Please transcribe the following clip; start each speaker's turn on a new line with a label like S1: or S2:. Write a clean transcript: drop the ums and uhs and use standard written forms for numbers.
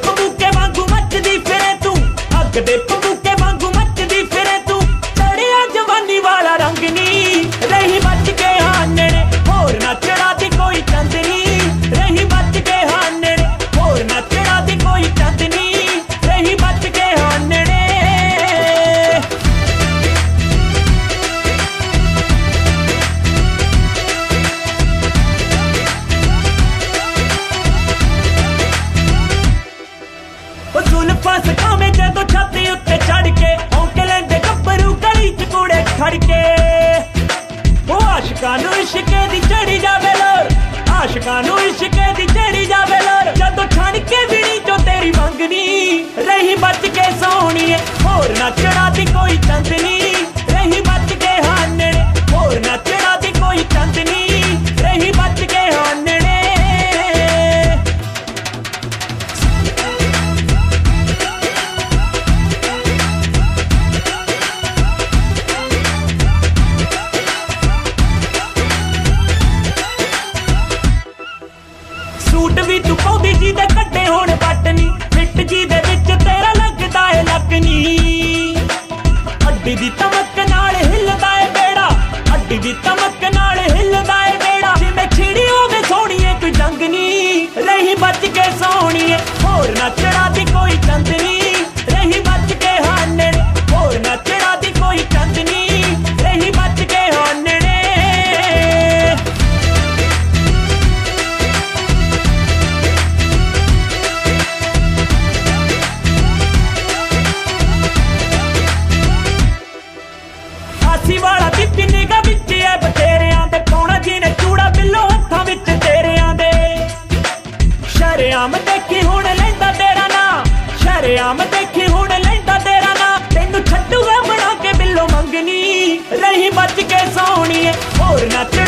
S1: ਪਬੂਕੇ ਵਾਂਗੂ ਮੱਚਦੀ ਫਿਰੇ ਤੂੰ, ਅੱਗ ਦੇ ਪਬੂਕੇ ਵਾਂਗੂ ਮੱਚਦੀ ਫਿਰੇ ਤੂੰ। ਤੜਿਆ ਜਵਾਨੀ ਵਾਲਾ ਰੰਗ ਨੀ ਰਹੀ ਬਚ ਕੇ ਹਾਨਣੇ, ਹੋਰ ਨਾ ਚੜਾ ਦੀ ਕੋਈ ਚੰਦਨੀ ਰਹੀ ਬਚ ਕੇ ਹਾਨਣੇ, ਹੋਰ ਨਾ ਚੜਾ ਦੀ ਕੋਈ ਚੰਦਨੀ ਰਹੀ ਬਚ ਕੇ ਹਾਨਣੇ। जुल्फां सकावे जदों छाती उत्ते चढ़ के औंके लैंदे गब्बरू गली च कूड़े खड़ के। ओ आशिकां नूं इश्के दी चढ़ी जावे लोर, आशिकां नूं इश्के दी चढ़ी जावे लोर। जदों छण के विणी चो तेरी मंगनी रही बच के सोहणीए, होर ना चढ़ा दी कोई चंदनी रही बच के हानणे, होर ना चढ़ा दी कोई चंदनी रही बच के हानणे। सूट भी तू पाउंदी जी दे कड्डे होण पट नी, फिट जी दे विच तेरा लगदा है लक नी। अड्डी दी तमक नाल हिलदा है बेड़ा, अड्डी दी तमक नाल हिलदा है बेड़ा। जिवें छिड़ी होवे सोहणीए कोई जंग नी रही बच के सोहणीए, होर ना चढ़ा दी कोई चंदनी रही बच के हानणे, होर ना चढ़ा दी कोई चंदनी रही बच के हानणे। वाला बिच निगा बिच है बथेरियां दे, पौना जी ने चूड़ा बिल्लो हत्थां विच तेरियां दे। शरेआम देखी हुण लैंदा तेरा ना, शरेआम देखी हुण लैंदा तेरा ना। तैनू छड्डूगा बना के बिल्लो मंगनी रही बच के सोहणीए, होर ना